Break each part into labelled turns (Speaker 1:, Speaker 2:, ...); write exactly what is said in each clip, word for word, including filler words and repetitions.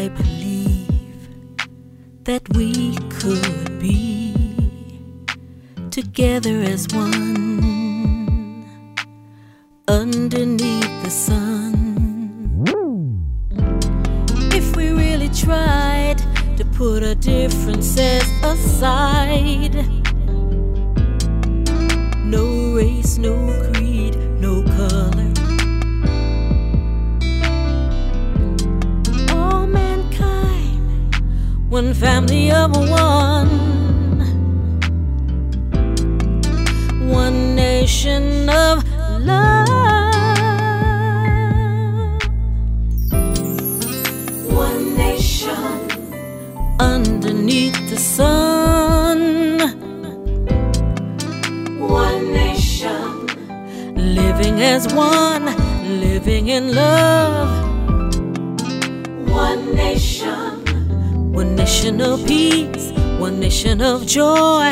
Speaker 1: I believe that we could be together as one underneath the sun. If we really tried to put our differences aside, no race, no creed, no color, all mankind, one family of one, one nation of love, one nation underneath the sun, one nation living as one, living in love, one nation, one nation of peace, one nation of joy,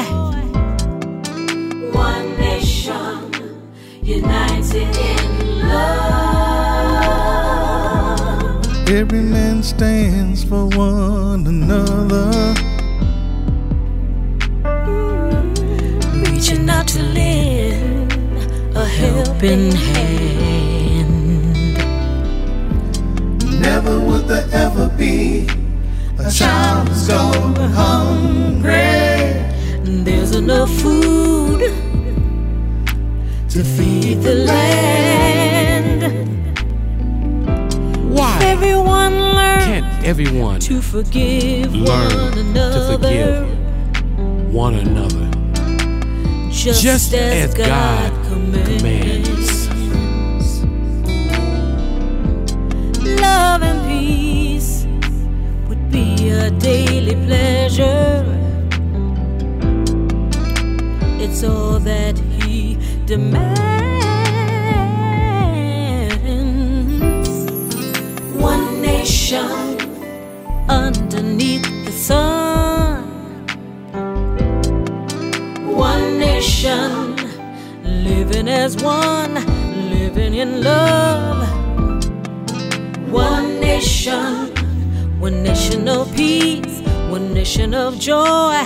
Speaker 1: one nation united in love.
Speaker 2: Every man stands for one another,
Speaker 1: reaching out to lend a helping hand.
Speaker 2: never would there ever be a child who's going hungry.
Speaker 1: There's enough food to feed the land.
Speaker 3: Why
Speaker 1: Everyone learn
Speaker 3: can't everyone
Speaker 1: to forgive
Speaker 3: learn
Speaker 1: one another,
Speaker 3: to forgive one another
Speaker 1: just,
Speaker 3: just as God
Speaker 1: God commands.
Speaker 3: commands?
Speaker 1: Love and peace would be a daily pleasure. It's all that He demands. One nation underneath the sun, one nation living as one, living in love, one nation, one nation of peace, one nation of joy,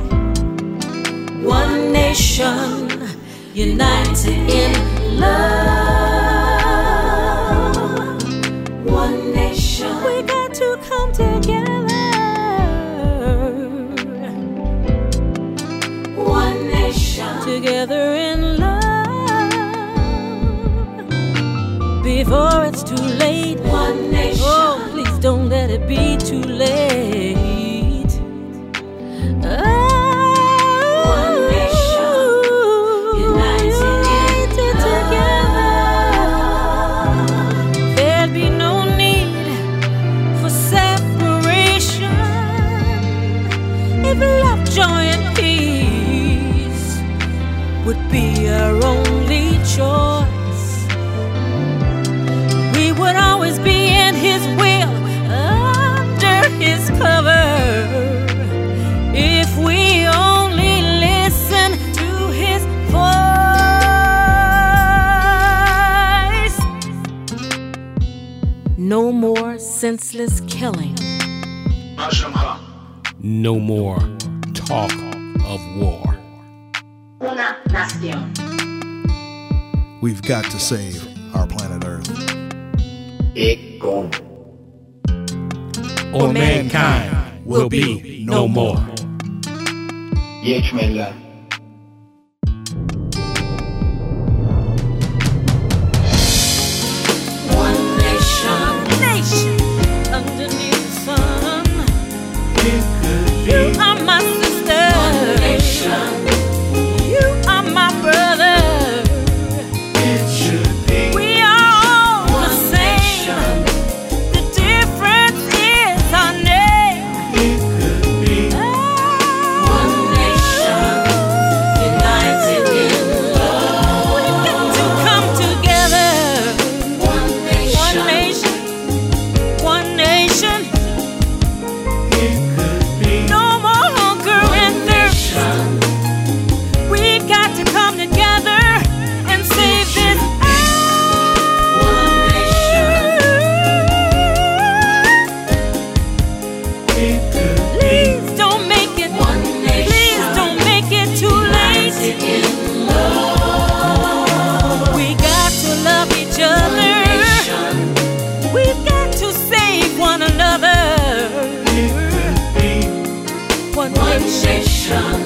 Speaker 1: one nation united in love, one nation. We got to come together, one nation together in love, before it's too late. One nation. Oh, please don't let it be too late. Oh, joy and peace would be our only choice. We would always be in His will, under His cover, if we only listen to His voice. No more senseless killing.
Speaker 3: No more talk of war.
Speaker 4: Una nación.
Speaker 2: We've got to save our planet Earth.
Speaker 4: Eco.
Speaker 3: Or mankind will be no more.
Speaker 4: Yechmela.
Speaker 1: One nation, nation underneath the sun. You are my sister. One nation. You are my brother.
Speaker 2: It should be.
Speaker 1: We are all the same. The difference is our name.
Speaker 2: It could be.
Speaker 1: One nation.
Speaker 2: nation.